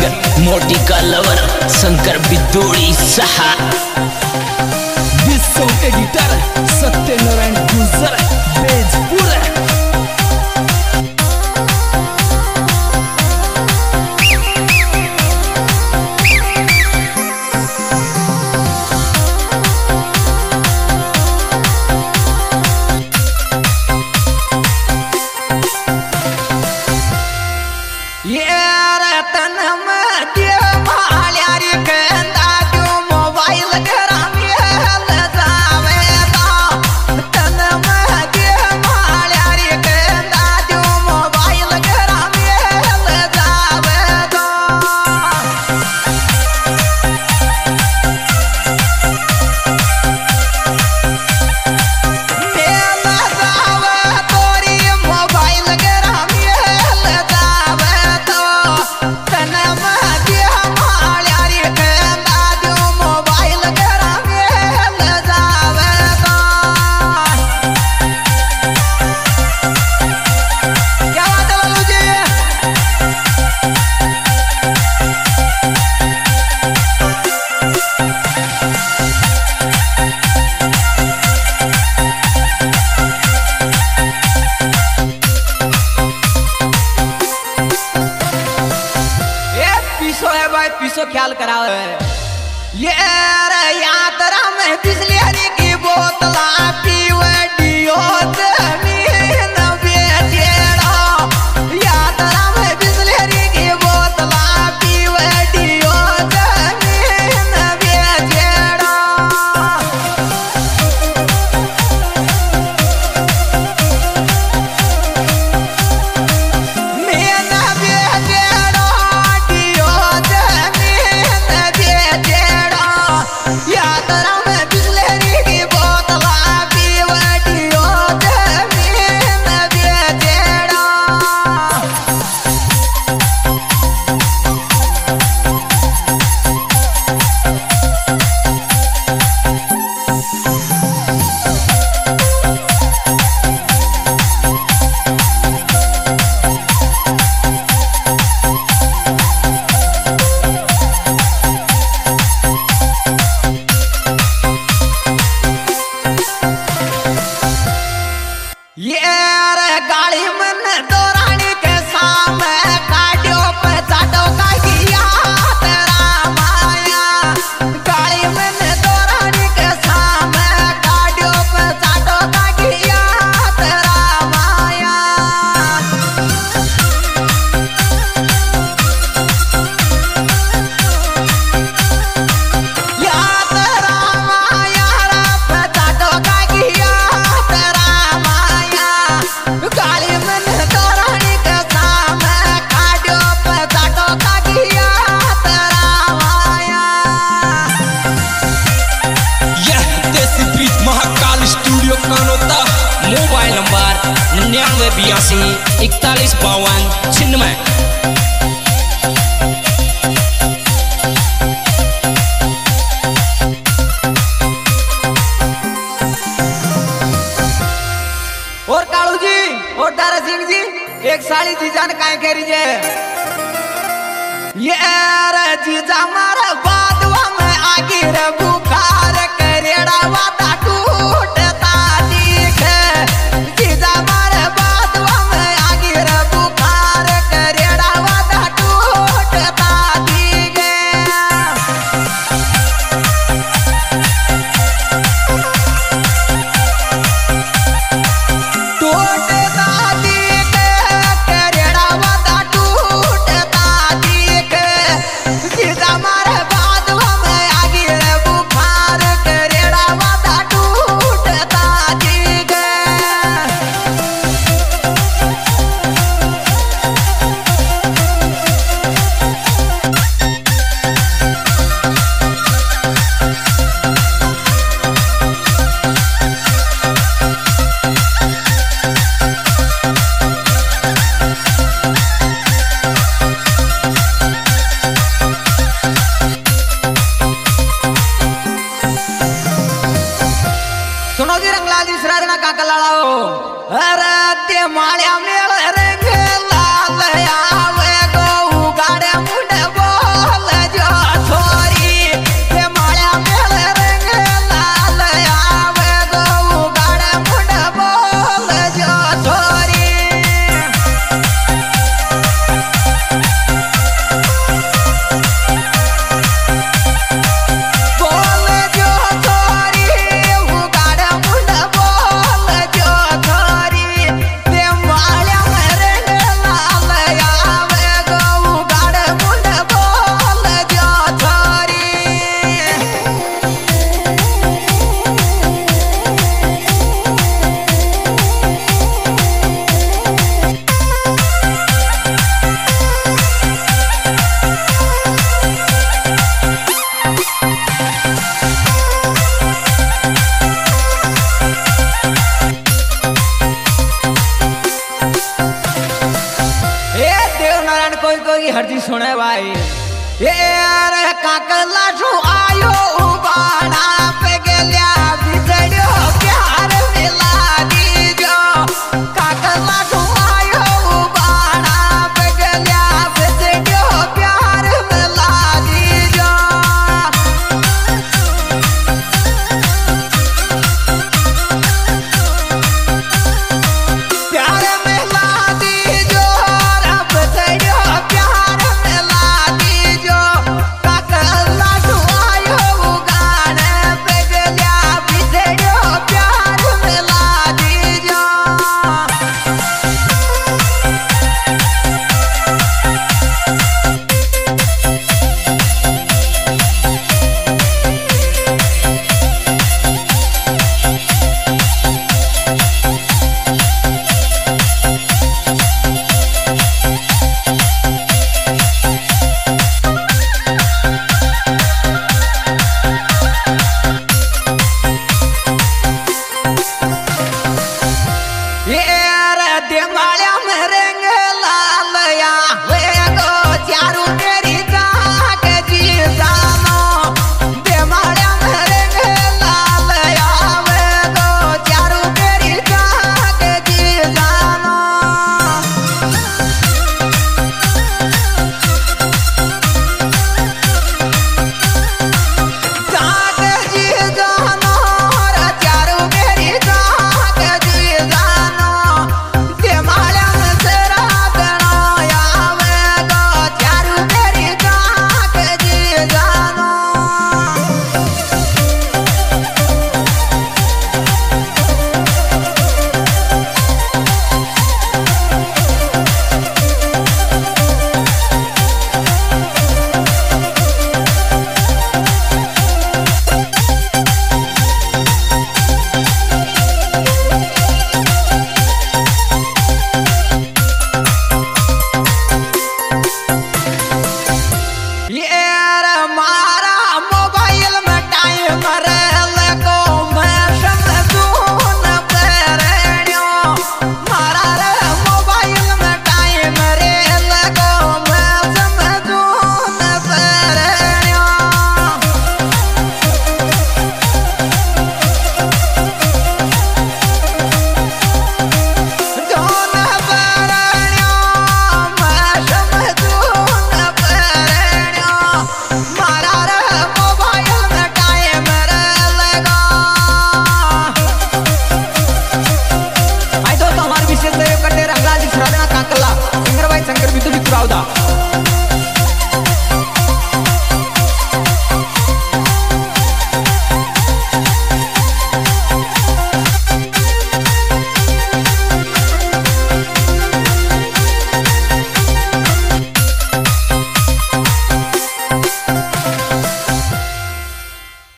Singer मोटी का lover Shankar बिदोड़ी सहा। विश्व एडिटर सत्यनारायण गुजर बेजपुर। पीछो ख्याल कराओ ये यात्रा में पिछली हरी की बोतला पीवे डियो जमीन बेचेड़ा। यात्रा में पिछली हरी की बोतला पीवे डियो जमीन बेचेड़ा। Mobile number 998241 छिन्नमय। और कालू जी और दारा सिंह जी एक साड़ी जीजान काय कह रही है ये जीजा मारा बादवा में आगे रे बुखार करेड़ा वाता टूटता ठीक है। जीजा मारे बादवा में आगे रे बुखार करेड़ा वाता टूटता ठीक है। अरे ते माळ्या मेळ रंग लाल आवे गो उगाड्या मुंड हर जी सुने भाई ये रे काकला छु